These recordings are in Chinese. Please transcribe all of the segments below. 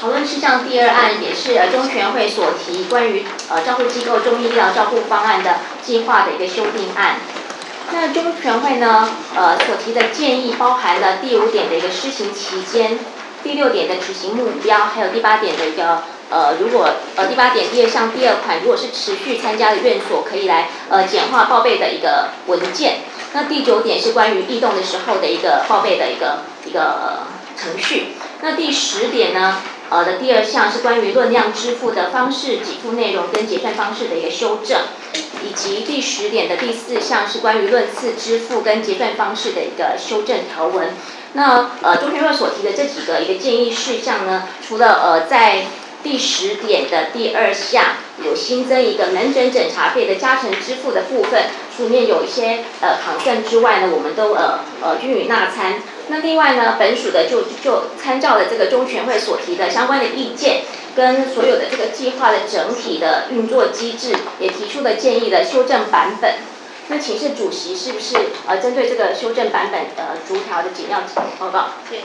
讨论事项第二案也是中全会所提关于照护机构中医医疗照护方案的计划的一个修订案。那中全会呢所提的建议包含了第5点的一个施行期间，第6点的执行目标，还有第8点的一个如果第8点第2项第2款，如果是持续参加的院所，可以来简化报备的一个文件。那第9点是关于异动的时候的一个报备的一个程序。那第10点呢的第2项是关于论量支付的方式、给付内容跟结算方式的一个修正，以及第10点的第4项是关于论次支付跟结算方式的一个修正条文。那中全会所提的这几个一个建议事项呢，除了在第10点的第2项有新增一个门诊诊查费的加成支付的部分，书面有一些concern之外呢，我们都均予纳参。那另外呢，本署的就参照了这个中全会所提的相关的意见，跟所有的这个计划的整体的运作机制，也提出了建议的修正版本。那请示主席是不是针对这个修正版本逐条的简要报告？建议。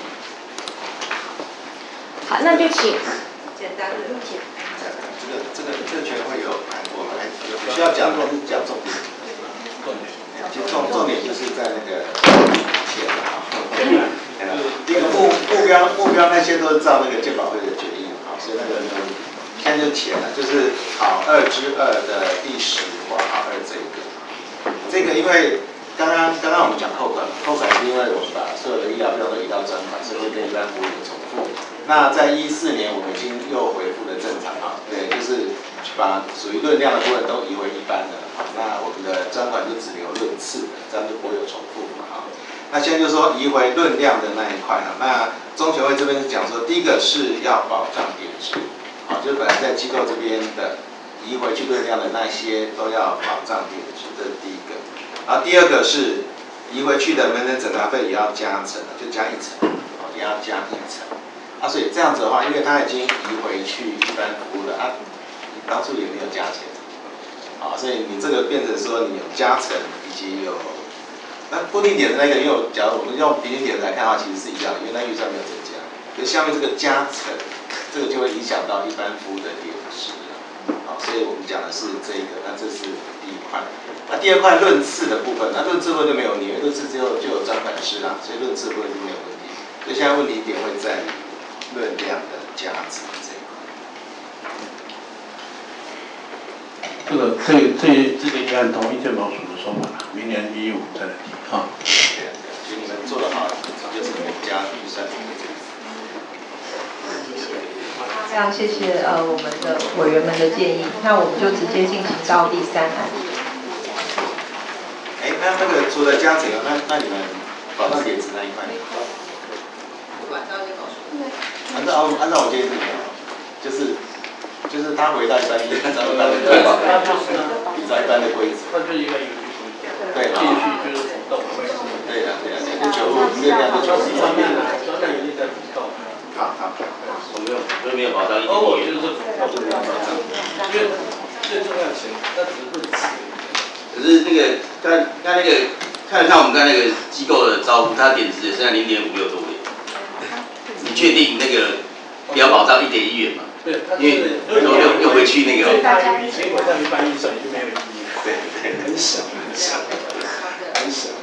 好，那就请简单的解。 这个全会有谈过吗？有需要讲或是讲重点？其实重点就是在那个钱啊，这个目标那些都是照那个健保会的决议啊，所以那个现在就钱了，就是考2之2的第10括号2这个因为刚刚我们讲扣款是因为我们把所有的医疗费用都移到专款，所以会跟一般服务有重复。那在14年我们已经又恢复了正常啊，对，就是把属于论量的部分都移回一般的。那我们的专款就只留论次的，这样就不会有重复嘛哈。那现在就是说移回论量的那一块哈，那中全会这边是讲说，第一个是要保障点值，好，就是本来在机构这边的移回去论量的那些都要保障点值，这是第一个。然后第二个是移回去的门诊诊查费也要加成，就加1层，也要加1层。所以这样子的话，因为他已经移回去一般服务了，你当初也没有加钱。所以你这个变成说你有加成以及有，那固定点的那个，因为假如我们用平均点来看的话，其实是一样的，因为那预算没有增加。可是下面这个加成，这个就会影响到一般服务的点值所以我们讲的是这个，那这是第一块。那第2块论次的部分，那论次部分就没有你，因为论次就有专款师啦，所以论次部分就没有问题。所以现在问题点会在于论量的加值这一块。 这个应该同意健保署的说法了，明年115再来提哈。 对，所以你们做得好，就是你们加预算的这个。 非常谢谢我们的委员们的建议，那我们就直接进行到第3案。 那个除了加成，那你们保障点值那一块？按照我建议是没有，就是他回到一般的规则，依照一般的规则。 那就应该有对， 继续就是浮动。 对的，就95，这样就95。 专项有一在浮动。 好， 我没有保障1.1元。 我就是浮动，不要保障，因为最重要的钱，那只是论次。 可是那个看那个看我们刚才那个机构的招呼，它点值也剩下0.56多元。你确定那个不要保障1.1元吗？ 对， 因为又回去那个。 所以大家比结果在一般预算就没有意义。 对， 很小。